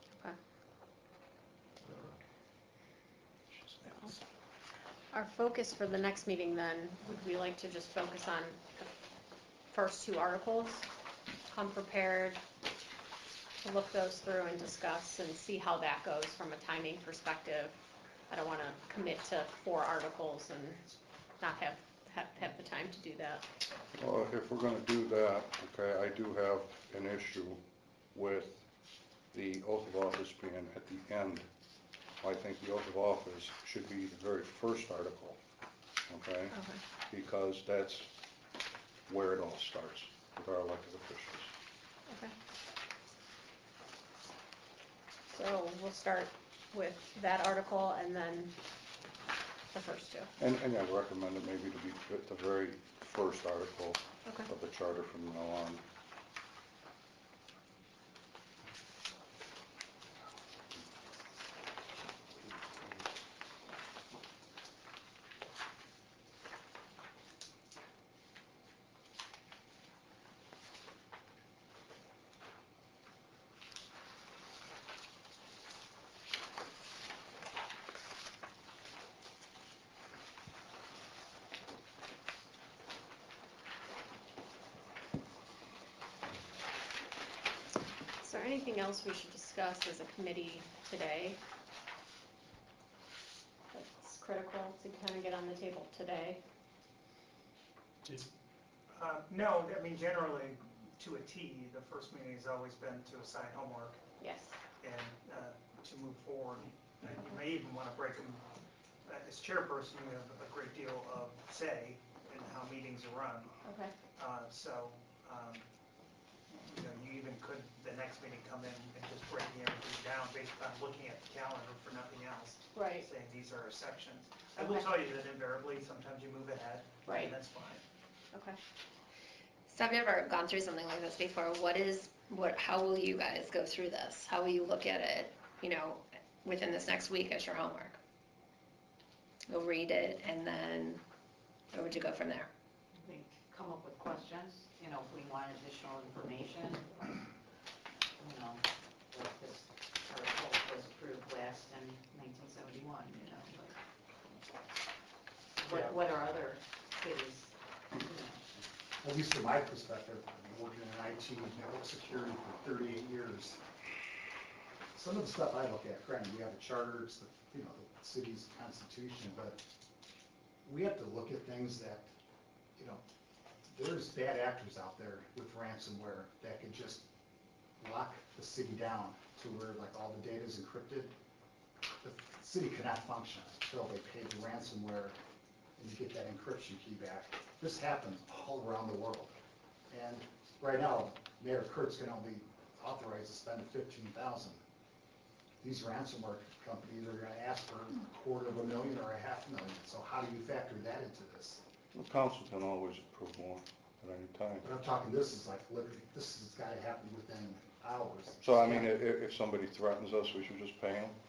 Our focus for the next meeting then, would we like to just focus on the first two articles? Come prepared to look those through and discuss and see how that goes from a timing perspective. I don't want to commit to four articles and not have, have, have the time to do that. Well, if we're gonna do that, okay, I do have an issue with the oath of office being at the end. I think the oath of office should be the very first article, okay? Okay. Because that's where it all starts with our elected officials. Okay. So we'll start with that article and then the first two. And, and I recommend it maybe to be the the very first article Okay. of the charter from now on. Is there anything else we should discuss as a committee today that's critical to kind of get on the table today? Uh, No, I mean, generally, to a T, the first meeting has always been to assign homework Yes. and uh, to move forward. And you may even want to break them, uh, as chairperson, you have a great deal of say in how meetings are run. Okay. Uh, So, um, you know, you even could, the next meeting, come in and just breaking everything down based on looking at the calendar for nothing else. Right. Saying these are our sections. I will Okay. tell you that invariably, sometimes you move ahead. Right. And that's fine. Okay. So have you ever gone through something like this before? What is, what, how will you guys go through this? How will you look at it, you know, within this next week as your homework? You'll read it and then where would you go from there? I think come up with questions, you know, if we want additional information, you know, like this article was approved last in nineteen seventy-one, you know, like, what, Yeah. what are other cities, you know? At least from my perspective, I've been working in I T and network security for thirty-eight years. Some of the stuff I look at, granted, we have a charter, it's the, you know, the city's constitution, but we have to look at things that, you know, there's bad actors out there with ransomware that could just lock the city down to where like all the data is encrypted. The city cannot function until they pay the ransomware and you get that encryption key back. This happens all around the world. And right now, Mayor Kurtz can only authorize to spend fifteen thousand. These ransomware companies are gonna ask for a quarter of a million or a half million. So how do you factor that into this? The council can always approve more at any time. But I'm talking, this is like literally, this has gotta happen within hours. So I mean, if, if somebody threatens us, we should just pay them?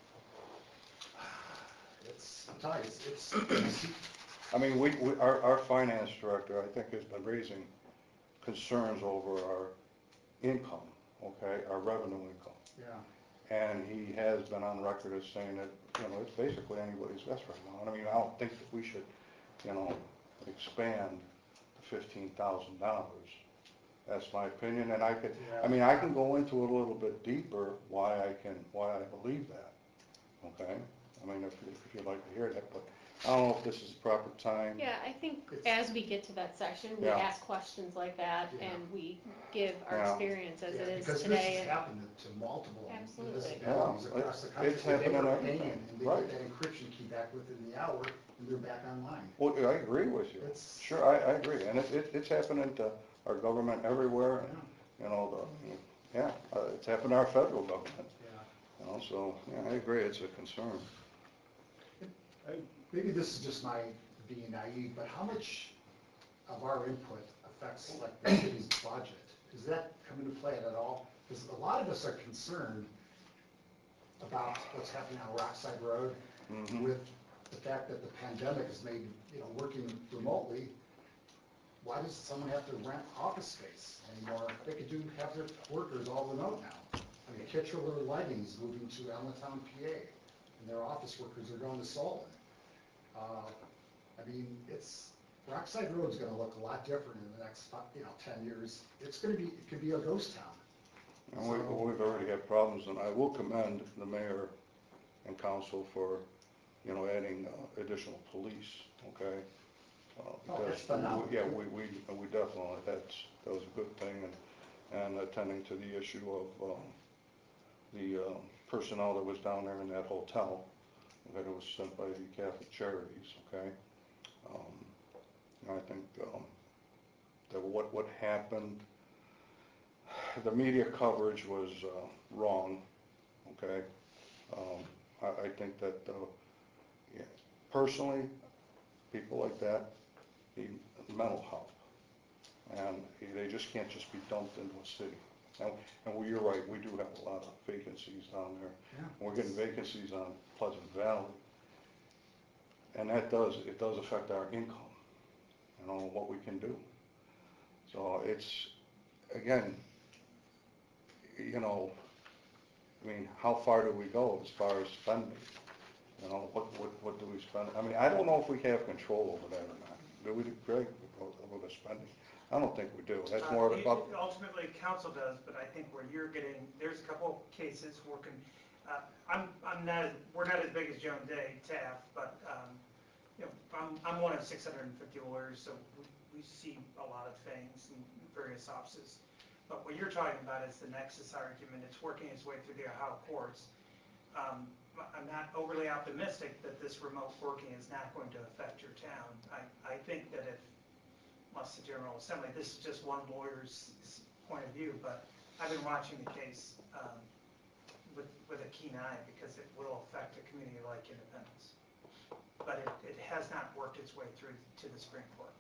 It's, I'm telling you, it's, it's, I mean, we, we, our, our finance director, I think, has been raising concerns over our income, okay, our revenue income. yeah. And he has been on record as saying that, you know, it's basically anybody's guess right now. And I mean, I don't think that we should, you know, expand to fifteen thousand dollars. That's my opinion, and I could, I mean, I can go into it a little bit deeper why I can, why I believe that, okay? I mean, if, if you'd like to hear that, but I don't know if this is the proper time. Yeah, I think It's- as we get to that section, we Yeah. ask questions like that Yeah. and we give our Yeah. experience as Yeah, it is because this today. has and- happened to multiple Absolutely. municipalities Yeah, across the it- country. it's where they happening were every paying time. And they Right. get that encryption key back within the hour, and they're back online. Well, I agree with you. It's- Sure, I, I agree, and it, it, it's happening to our government everywhere, and, you know, the, yeah, uh, it's happened to our federal government, Yeah. you know, so, yeah, I agree, it's a concern. I- Maybe this is just my being naive, but how much of our input affects like the city's budget? Does that come into play at all? Because a lot of us are concerned about what's happening on Rockside Road Mhm. with the fact that the pandemic has made, you know, working remotely. Why does someone have to rent office space anymore? They could do, have their workers all remote now. I mean, Kittredge Lighting is moving to Allentown, P A, and their office workers are going to Solon. Uh, I mean, it's, Rockside Road's gonna look a lot different in the next, fi- you know, ten years. It's gonna be, it could be a ghost town. And we, we've already had problems, and I will commend the mayor and council for, you know, adding uh, additional police, okay? Uh, Oh, because that's phenomenal. we- Yeah, we, we, we definitely, that's, that was a good thing, and, and attending to the issue of, um, the, um, personnel that was down there in that hotel, that it was sent by the Catholic Charities, okay? Um, and I think, um, that what, what happened, the media coverage was, uh, wrong, okay? Um, I, I think that, uh, yeah, personally, people like that need mental help. And they just can't just be dumped into a city. And, and well, you're right, we do have a lot of vacancies down there. Yeah. We're getting vacancies on Pleasant Valley. And that does, it does affect our income, you know, what we can do. So it's, again, you know, I mean, how far do we go as far as spending? You know, what, what, what do we spend? I mean, I don't know if we have control over that or not. Do we, Greg, over the spending? I don't think we do. That's Uh, more you- about, Ultimately, council does, but I think where you're getting, there's a couple cases working, uh, I'm, I'm not, as- we're not as big as Joan Day, Taft, but, um, you know, I'm, I'm one of six hundred fifty lawyers, so we, we see a lot of things in various offices. But what you're talking about is the nexus argument. It's working its way through the Ohio courts. Um, I'm not overly optimistic that this remote working is not going to affect your town. I, I think that if, unless the General Assembly, this is just one lawyer's s- point of view, but I've been watching the case um, with, with a keen eye because it will affect a community like Independence. But it, it has not worked its way through to the Supreme Court.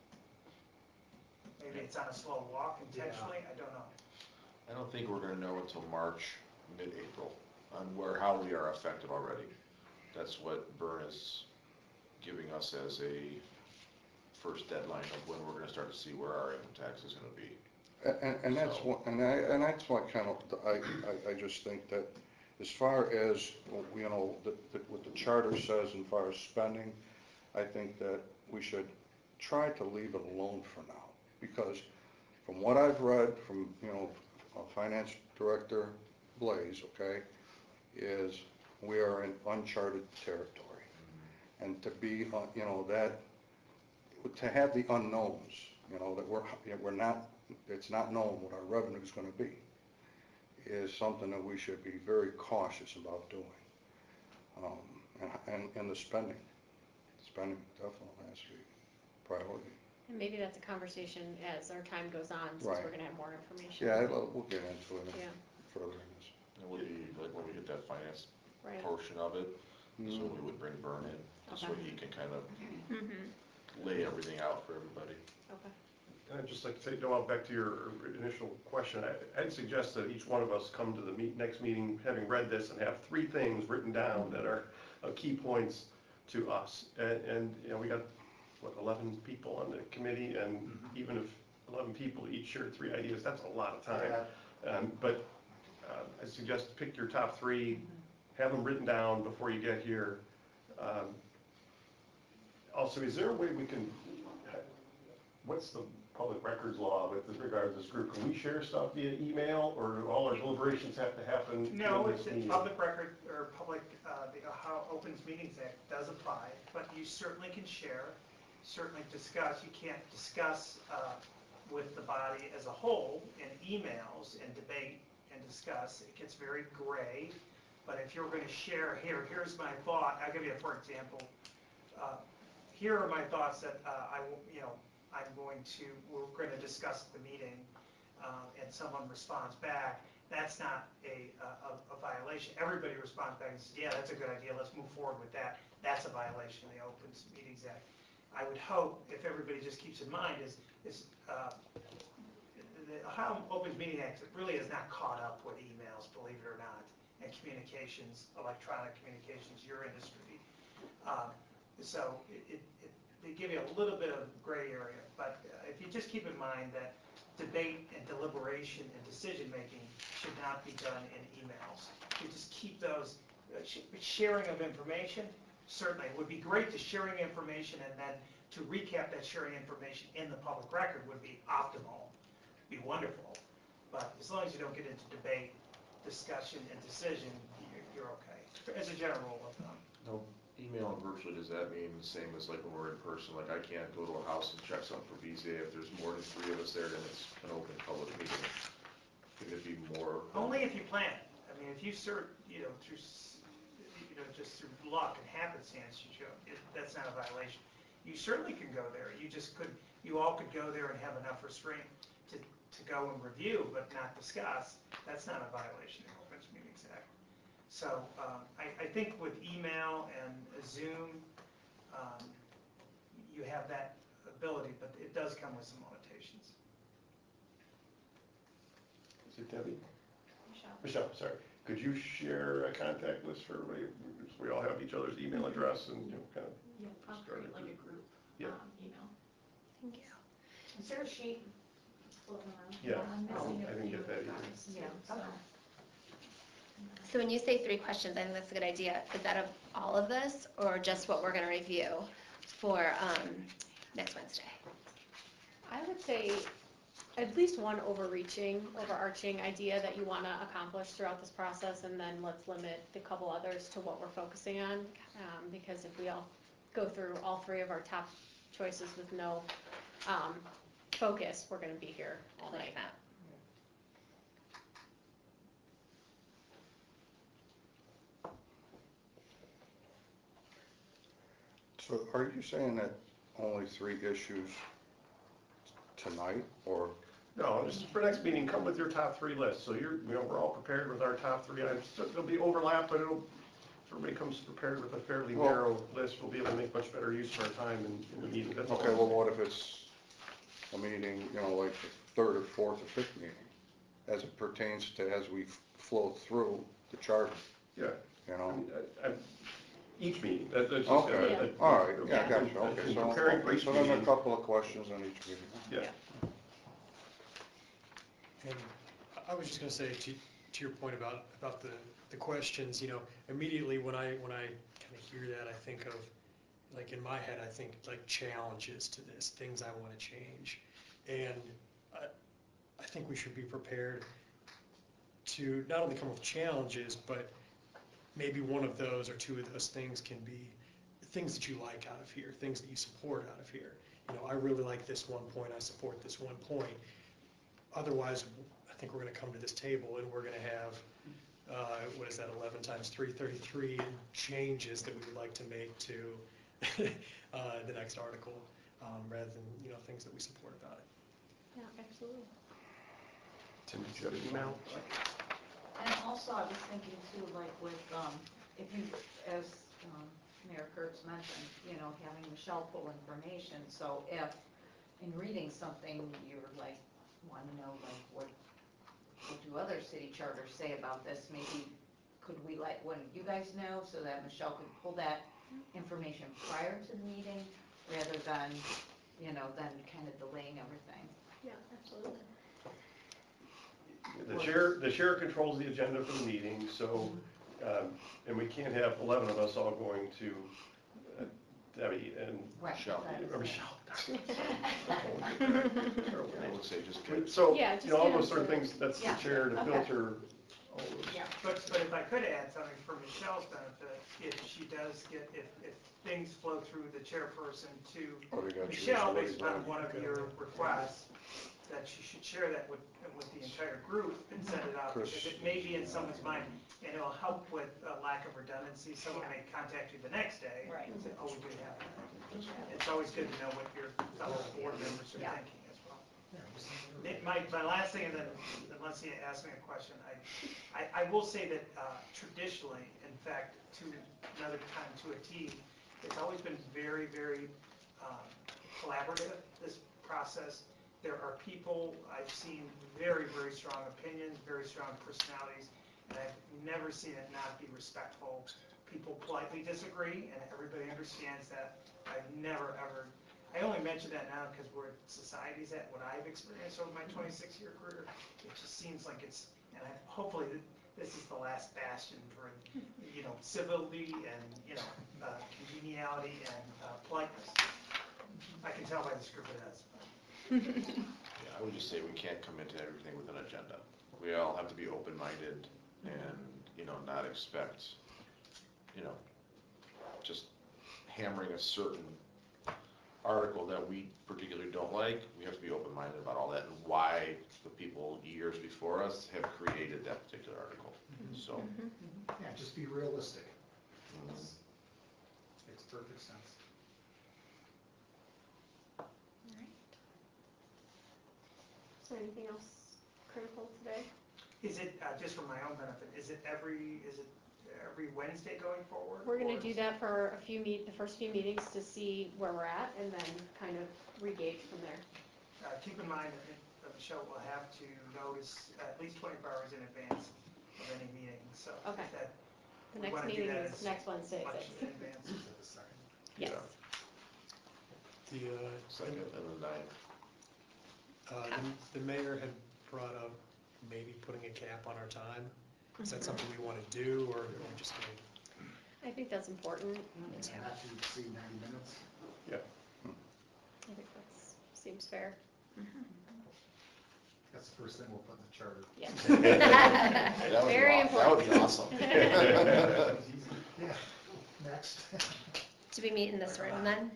Maybe it's on a slow walk intentionally, I don't know. I don't think we're gonna know until March, mid-April, on where, how we are affected already. That's what Byrne is giving us as a first deadline of when we're gonna start to see where our income tax is gonna be. and, and that's So- what, and I, and that's why kind of, I, I, I just think that as far as, you know, the, the, what the charter says as far as spending, I think that we should try to leave it alone for now. Because from what I've read from, you know, uh, Finance Director Blaze, okay, is we are in uncharted territory. And to be, uh, you know, that, to have the unknowns, you know, that we're, we're not, it's not known what our revenue is going to be, is something that we should be very cautious about doing. Um, and, and, and the spending, spending definitely has to be priority. And maybe that's a conversation as our time goes on, since Right. we're gonna have more information. Yeah, I- we'll get into it Yeah, further in this. And we'll be, like, when we get that finance right. portion of it, so Mhm. we would bring Byrne in, just so Okay. he can kind of Mm-hmm, lay everything out for everybody. okay. And I'd just like to say, Noel, back to your initial question, I- I'd suggest that each one of us come to the meet, next meeting, having read this, and have three things written down that are uh, key points to us. And, and, you know, we got, what, eleven people on the committee, and even if eleven people each shared three ideas, that's a lot of time. Um, But uh, I suggest pick your top three, have them written down before you get here. Um, Also, is there a way we can, what's the public records law with regard to this group? Can we share stuff via email, or do all our deliberations have to happen No, in it's this a meeting? public record, or public, uh, the Ohio Opens Meetings Act does apply, but you certainly can share, certainly discuss. You can't discuss uh, with the body as a whole in emails and debate and discuss. It gets very gray, but if you're going to share, here, here's my thought, I'll give you a for example. Uh, Here are my thoughts that uh, I, will- you know, I'm going to, we're going to discuss at the meeting, uh, and someone responds back. That's not a, a, a violation. Everybody responds back and says, yeah, that's a good idea, let's move forward with that. That's a violation of the Open Meetings Act. I would hope, if everybody just keeps in mind, is, is uh, the Ohio Open Meeting Act really is not caught up with emails, believe it or not, and communications, electronic communications, your industry. Um, So it, it, it- they give you a little bit of gray area, but uh, if you just keep in mind that debate and deliberation and decision-making should not be done in emails. You just keep those, uh, sh- sharing of information, certainly, it would be great to sharing information, and then to recap that sharing information in the public record would be optimal, be wonderful. But as long as you don't get into debate, discussion, and decision, you're, you're okay, as a general rule of thumb. No, email and virtually, does that mean the same as like when we're in person? Like I can't go to a house and check something for B Z A. If there's more than three of us there, then it's an open public meeting. Could it be more? Only if you plan it. I mean, if you sort, you know, through, s- you know, just through luck and happenstance, you show, it- that's not a violation. You certainly can go there. You just could, you all could go there and have enough restraint to, to go and review, but not discuss. That's not a violation of the Open Meetings Act. So um, I, I think with email and Zoom, um, you have that ability, but it does come with some limitations. Is it Debbie? Michelle. Michelle, sorry. Could you share a contact list for everybody? So we all have each other's email address and, you know, kind of, Yeah, I'll Start create it. like a group, Yeah. um, email. Thank you. Is there a sheet floating around? Yeah. I'm missing I a didn't few get that either. guys, Yeah, so. okay. So when you say three questions, I think that's a good idea. Is that of all of this or just what we're going to review for um, next Wednesday? I would say at least one overreaching, overarching idea that you want to accomplish throughout this process, and then let's limit the couple others to what we're focusing on. Um, because if we all go through all three of our top choices with no um, focus, we're going to be here all night. Like that. So are you saying that only three issues tonight, or? no, just for next meeting, come with your top three lists. So you're, you know, we're all prepared with our top three items. So there'll be overlap, but it'll, if everybody comes prepared with a fairly Well- narrow list, we'll be able to make much better use of our time in, in the meeting. That's all. Okay, well, what if it's a meeting, you know, like the third or fourth or fifth meeting, as it pertains to, as we flow through the charter, Yeah. you I know? mean, I- I- Each meeting, that, that's just. Okay, that- all right, yeah, that- gotcha, okay, in so, Preparing for okay, each so then a meeting, couple of questions on each meeting. yeah. And I was just gonna say, to, to your point about, about the, the questions, you know, immediately when I, when I kind of hear that, I think of, like, in my head, I think like challenges to this, things I want to change. And I, I think we should be prepared to not only come up with challenges, but maybe one of those or two of those things can be things that you like out of here, things that you support out of here. You know, I really like this one point, I support this one point. Otherwise, I think we're gonna come to this table and we're gonna have, uh, what is that, eleven times three, thirty-three changes that we would like to make to uh, the next article, um, rather than, you know, things that we support about it. Yeah, absolutely. Tim, did you have an email? And also, I was thinking too, like with, um, if you, as um, Mayor Kurtz mentioned, you know, having Michelle pull information, so if in reading something, you're like, want to know, like, what, what do other city charters say about this, maybe could we let one of you guys know so that Michelle could pull that information prior to the meeting, rather than, you know, then kind of delaying everything. Yeah, absolutely. The chair, the chair controls the agenda for the meeting, so, um, and we can't have eleven of us all going to uh, Debbie and Right, Michelle. that is or it. Michelle. I would say just get So, Yeah, you just know, all get those sort of them to- things, that's the Yeah, chair to okay. filter all those. Yeah. But, but if I could add something for Michelle's benefit, if she does get, if, if things flow through the chairperson to Oh, they got you. Michelle, Somebody's based on on. one of your requests, that she should share that with, with the entire group and send it out, Chris. because it may be in someone's mind, and it'll help with a lack of redundancy, someone may contact you the next day. Right. And say, oh, we do have that. It's always good to know what your fellow board members are Yeah. thinking as well. It- My, my last thing, and then unless you ask me a question, I, I, I will say that uh, traditionally, in fact, to another time to a T, it's always been very, very um, collaborative, this process. There are people, I've seen very, very strong opinions, very strong personalities, and I've never seen it not be respectful. People politely disagree, and everybody understands that. I've never, ever, I only mention that now because where society's at, what I've experienced over my twenty-six year career, it just seems like it's, and I, hopefully th- this is the last bastion for, you know, civility and, you know, uh, congeniality and uh, politeness. I can tell by this group it is. Yeah, I would just say we can't come into everything with an agenda. We all have to be open-minded and, you know, not expect, you know, just hammering a certain article that we particularly don't like. We have to be open-minded about all that and why the people years before us have created that particular article, so. Yeah, just be realistic. mhm. Makes perfect sense. Is there anything else critical today? Is it, uh, just for my own benefit, is it every, is it every Wednesday going forward? We're gonna or- do that for a few meet, the first few meetings to see where we're at and then kind of re-gauge from there. Uh, Keep in mind that that Michelle will have to notice at least twenty-four hours in advance of any meeting, so. if Okay. that- The we next wanna do meeting that is as next Wednesday at much six. in advance. Yes. The, uh, Second and the ninth. uh, the- the mayor had brought up maybe putting a cap on our time. Is that something we want to do, or are we just going to? I think that's important. Not to exceed ninety minutes. I think that seems fair. That's the first thing we'll put in the charter. Yes. That would be Very aw- That would be important. awesome. Yeah, next. Do we meet in this room then?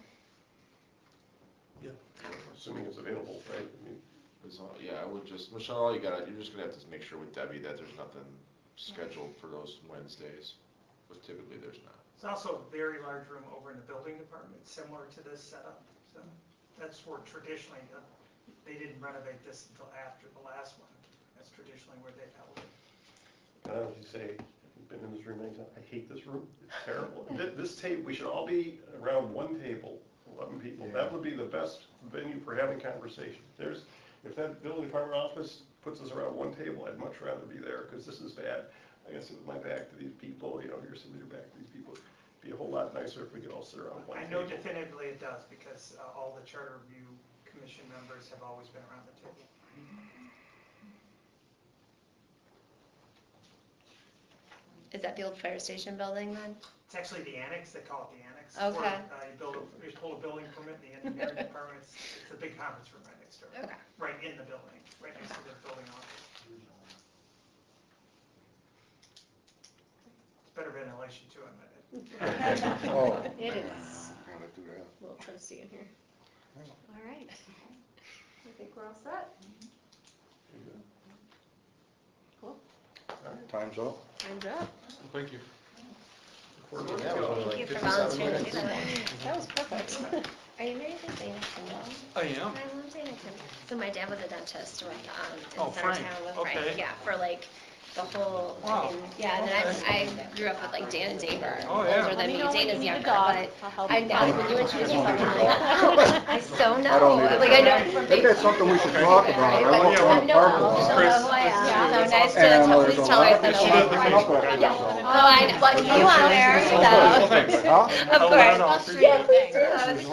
Assuming it's available, right? I mean, As long- Yeah, I would just, Michelle, all you gotta, you're just gonna have to make sure with Debbie that there's nothing scheduled for those Wednesdays, but typically there's not. It's also a very large room over in the building department, similar to this setup, so that's where traditionally, uh, they didn't renovate this until after the last one. That's traditionally where they've held it. I don't know if you say, I've been in this room many times, I hate this room, it's terrible. Thi- This table, we should all be around one table, eleven people, that would be the best venue for having conversation. There's, if that building department office puts us around one table, I'd much rather be there, because this is bad. I guess with my back to these people, you know, you're sitting with your back to these people, it'd be a whole lot nicer if we could all sit around one I table. know definitively it does, because uh, all the charter review commission members have always been around the table. Is that the old fire station building then? It's actually the annex, they call it the annex. Okay. Where, uh, you build, a- you pull a building permit, the engineering department, it's, it's a big conference room right next door. Okay. Right in the building, right next to the building office. It's better ventilation too, I bet. Oh, It man, is. Gotta do that. Little toasty in here. All right. I think we're all set. Cool. Time's up. Time's up. Thank you. That was only Thank like you for fifty-seven volunteering to minutes. do that. That was perfect. Are you married to Dana Kimball? I am. I love Dana Kimball. So my dad was a dentist with, um, Oh, in Frank. Centertown with Okay. Frank, yeah, for like the whole, Wow. I mean, yeah, and then I, I grew up with like Dan and Dave are Oh, yeah. older Let than me me, know when you Dana's need a younger, dog. but I'll help I you. know, when you introduce I yourself, don't I'm need a like, I so I don't know, need like I know it. from Maybe that's something we should talk about. I Right, walk but around I the know, parking I'll lot. know who I am, so nice to, And tell- there's please a tell her lot I of said people hello. picking up at me, Yeah. so. Oh, I know, but you on there, so, Huh? of course. Yeah, please do. I was